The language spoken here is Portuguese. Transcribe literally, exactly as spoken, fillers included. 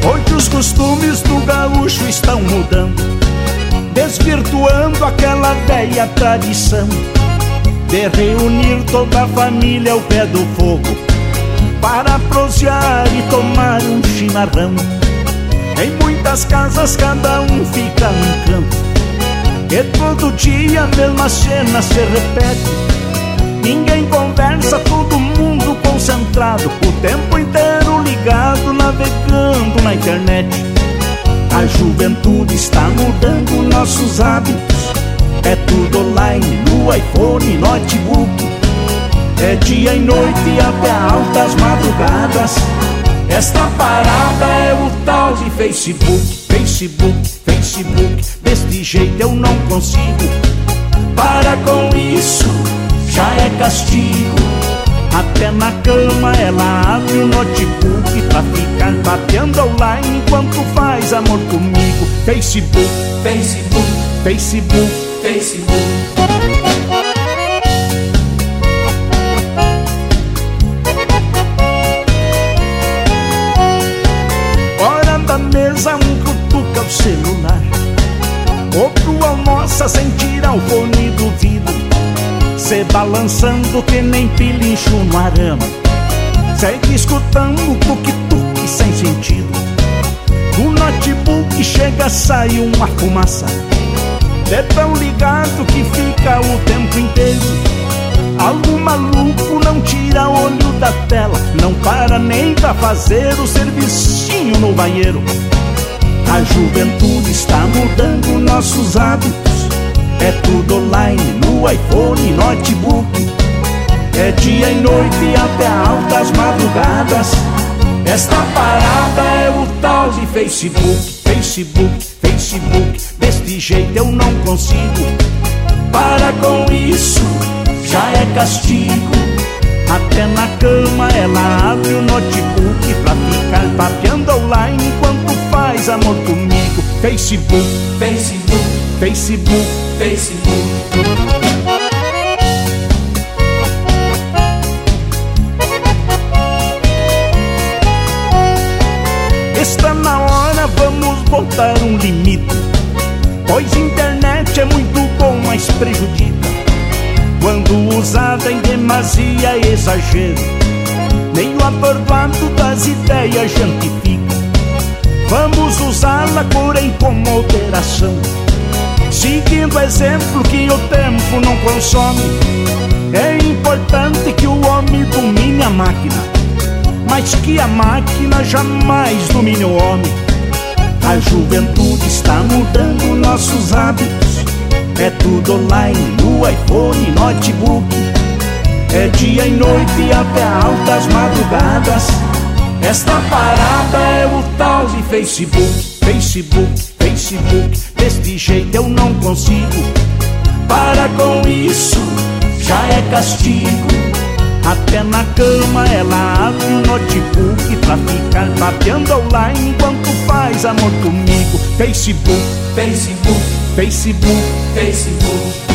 Hoje os costumes do gaúcho estão mudando, desvirtuando aquela velha tradição de reunir toda a família ao pé do fogo para prosear e tomar um chimarrão. Em muitas casas cada um fica num canto, e todo dia a mesma cena se repete. Ninguém conversa, todo mundo concentrado, o tempo inteiro ligado, navegando na internet. A juventude está mudando nossos hábitos, é tudo online, no iPhone, notebook. É dia e noite até altas madrugadas. Esta parada é o tal de Facebook. Facebook, Facebook, deste jeito eu não consigo. Para com isso, já é castigo. Até na cama ela abre o notebook pra ficar batendo online enquanto faz amor comigo. Facebook, Facebook, Facebook, Facebook. Hora da mesa, um cutuca o celular, outro almoça sem tirar o fone do vidro, se balançando que nem pilincho no arame. Segue escutando tuk-tuk sem sentido. Do notebook chega a sair uma fumaça, é tão ligado que fica o tempo inteiro. Algo maluco não tira olho da tela, não para nem pra fazer o servicinho no banheiro. A juventude está mudando nossos hábitos, é tudo online, no iPhone, notebook. É dia e noite até altas madrugadas. Esta parada é o tal de Facebook. Facebook, Facebook, deste jeito eu não consigo. Para com isso, já é castigo. Até na cama ela abre o notebook pra ficar papeando online enquanto faz amor comigo. Facebook, Facebook, Facebook, Facebook. Está na hora, vamos botar um limite, pois internet é muito bom, mas prejudica quando usada em demasia e exagero. Meio atordoado das ideias a gente fica. Vamos usá-la, porém com moderação, seguindo o exemplo que o tempo não consome. É importante que o homem domine a máquina, mas que a máquina jamais domine o homem. A juventude está mudando nossos hábitos, é tudo online, no iPhone, notebook. É dia e noite até altas madrugadas. Esta parada é o tal de Facebook. Facebook, Facebook, deste jeito eu não consigo. Para com isso, já é castigo. Até na cama ela abre o notebook pra ficar papeando online enquanto faz amor comigo. Facebook, Facebook, Facebook, Facebook.